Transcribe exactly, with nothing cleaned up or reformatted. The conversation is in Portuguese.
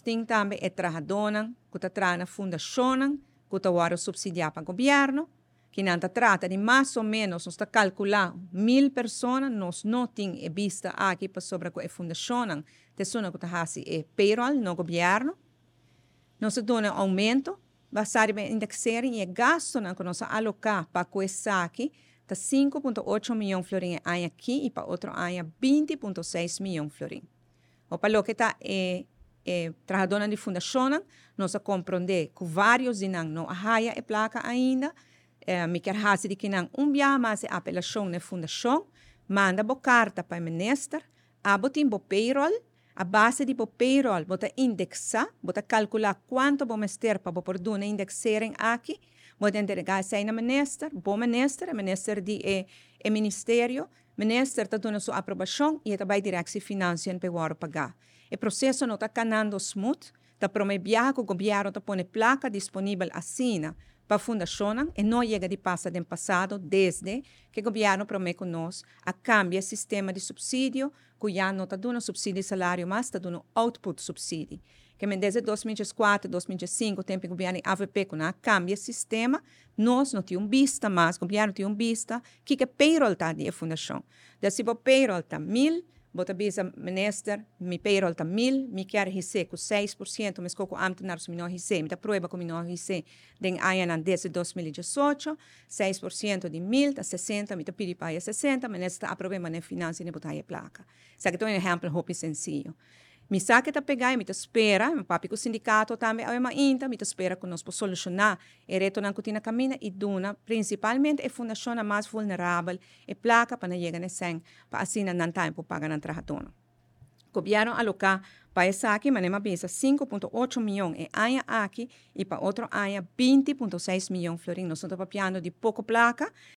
temos também é trabalhadora, que está trabalhando na fundação, que está agora subsidiada para o governo, que não trata de mais ou menos, nós está calculando mil pessoas, nós não temos vista aqui para sobre a fundação, tesona que está fazendo é payroll no governo, nós damos um aumento, basado em indexarem e gasto que nós alocar para essa aqui, está cinco vírgula oito milhões de florins aqui e para outro ano vinte vírgula seis milhões de florins. O para o que está é, é, trabalhadora de fundação, nós compreendemos que vários de nós não há a placa ainda, é, me quer fazer de que não um dia mais a apelação na fundação, manda a carta para o ministro, a botar o payroll, a base de payroll, bota indexar, bota calcular quanto vamos ter para poder na indexarem aqui, bota entregar isso aí na ministro, bom ministro, o ministro de é, é ministério, o ministro está dando sua aprovação e está vai direto financeiro para pagar. O processo não está canando smooth, está prometendo que o governo está pondo placa disponível assim para a fundação e não chega de passar do passado desde que o governo promete nós a cambiar o sistema de subsídio, que já não está dando subsídio de salário, mas está dando output subsídio. Que desde dois mil e quatro, dois mil e cinco, o tempo que o governo A V P cambia o sistema, nós não temos vista mais, o governo tem vista que que payroll está de fundação. Então, se o payroll está mil, bota bisa minister, mi payroll está mil, mi quer receber com seis por cento, mas com o ambtenaar não receber, me dá prova que não receber, den ano desde dois mil e dezoito, seis por cento de mil, está sessenta, me dá pedir para sessenta, mas está aprovando na finança e botar a placa. Isso aqui é um exemplo muito sencillo. Me sabe que pegar e me espera, meu papi com o sindicato também, eu ainda me espera que nós possamos solucionar e retornar que na caminha e duna, principalmente a fundação mais vulnerável, e placa para não chegar a cem, para assim não tempo pagar na trabalhadora. O governo alocar para essa aqui, mas pensa cinco vírgula oito milhões em ano aqui e para outro ano vinte vírgula seis milhões de florins. Nós estamos falando de pouco placa,